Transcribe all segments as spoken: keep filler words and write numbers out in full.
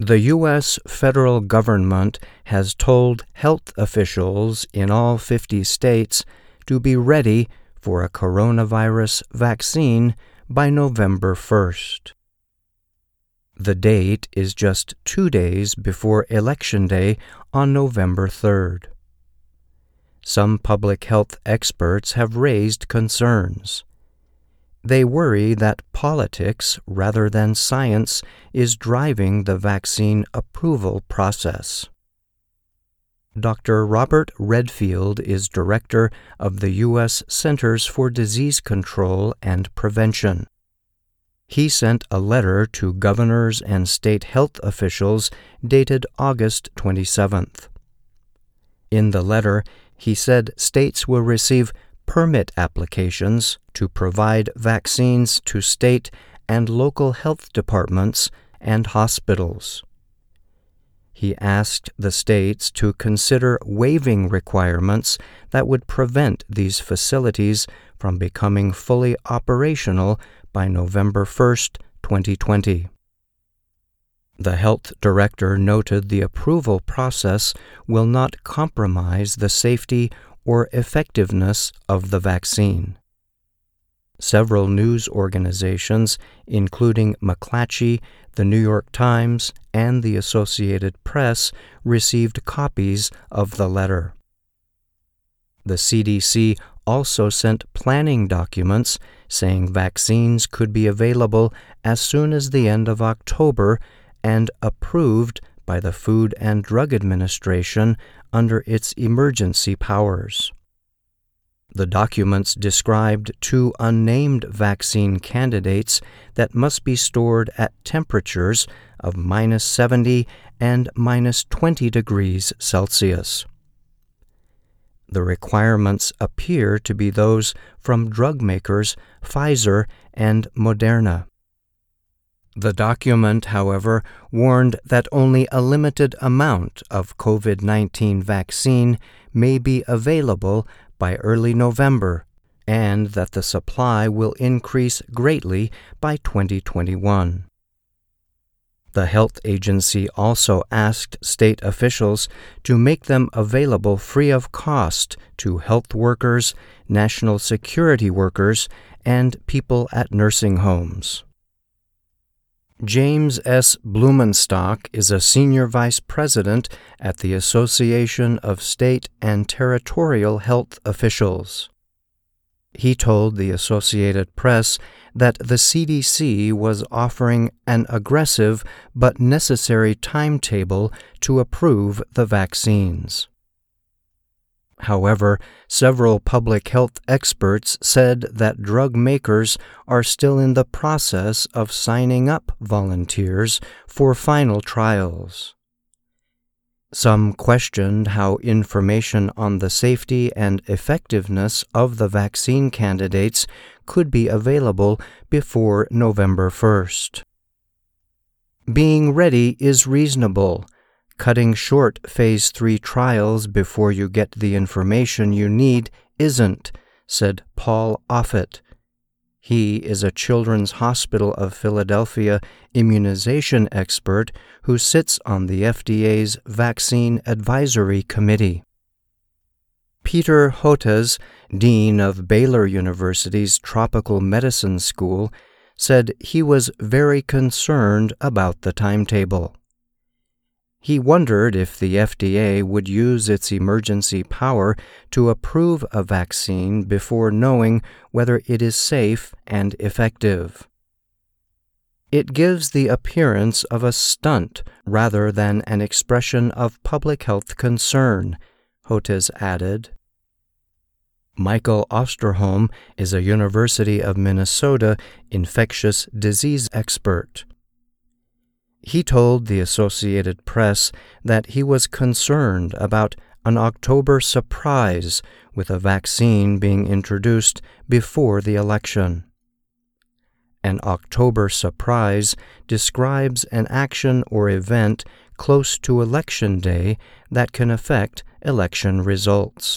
The U S federal government has told health officials in all fifty states to be ready for a coronavirus vaccine by November first. The date is just two days before Election Day on November third. Some public health experts have raised concerns. They worry that politics rather than science is driving the vaccine approval process. Doctor Robert Redfield is director of the U S Centers for Disease Control and Prevention. He sent a letter to governors and state health officials dated August twenty-seventh. In the letter, he said states will receive permit applications to provide vaccines to state and local health departments and hospitals. He asked the states to consider waiving requirements that would prevent these facilities from becoming fully operational by November first, twenty twenty. The health director noted the approval process will not compromise the safety or effectiveness of the vaccine. Several news organizations, including McClatchy, the New York Times, and the Associated Press, received copies of the letter. The C D C also sent planning documents saying vaccines could be available as soon as the end of October and approved by the Food and Drug Administration under its emergency powers. The documents described two unnamed vaccine candidates that must be stored at temperatures of minus seventy and minus twenty degrees Celsius. The requirements appear to be those from drug makers Pfizer and Moderna. The document, however, warned that only a limited amount of COVID nineteen vaccine may be available by early November, and that the supply will increase greatly by twenty twenty-one. The health agency also asked state officials to make them available free of cost to health workers, national security workers, and people at nursing homes. James S. Blumenstock is a senior vice president at the Association of State and Territorial Health Officials. He told the Associated Press that the C D C was offering an aggressive but necessary timetable to approve the vaccines. However, several public health experts said that drug makers are still in the process of signing up volunteers for final trials. Some questioned how information on the safety and effectiveness of the vaccine candidates could be available before November first. Being ready is reasonable. Cutting short Phase three trials before you get the information you need isn't, said Paul Offit. He is a Children's Hospital of Philadelphia immunization expert who sits on the F D A's Vaccine Advisory Committee. Peter Hotez, dean of Baylor University's Tropical Medicine School, said he was very concerned about the timetable. He wondered if the F D A would use its emergency power to approve a vaccine before knowing whether it is safe and effective. It gives the appearance of a stunt rather than an expression of public health concern, Hotez added. Michael Osterholm is a University of Minnesota infectious disease expert. He told the Associated Press that he was concerned about an October surprise with a vaccine being introduced before the election. An October surprise describes an action or event close to Election Day that can affect election results.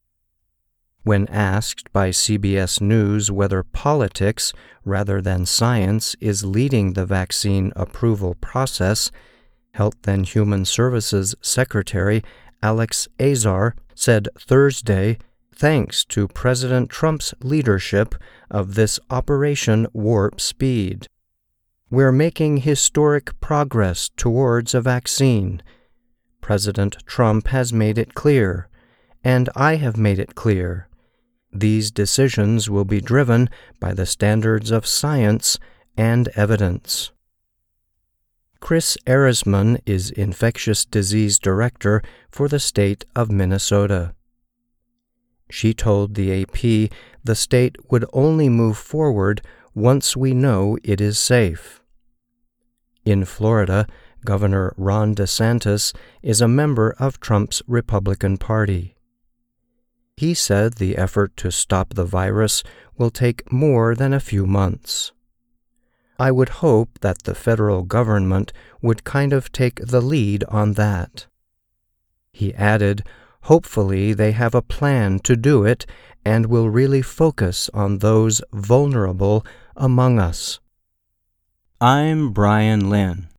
When asked by C B S News whether politics rather than science is leading the vaccine approval process, Health and Human Services Secretary Alex Azar said Thursday, thanks to President Trump's leadership of this Operation Warp Speed, we're making historic progress towards a vaccine. President Trump has made it clear, and I have made it clear. These decisions will be driven by the standards of science and evidence. Chris Erisman is Infectious Disease Director for the state of Minnesota. She told the A P the state would only move forward once we know it is safe. In Florida, Governor Ron DeSantis is a member of Trump's Republican Party. He said the effort to stop the virus will take more than a few months. I would hope that the federal government would kind of take the lead on that. He added, hopefully they have a plan to do it and will really focus on those vulnerable among us. I'm Brian Lynn.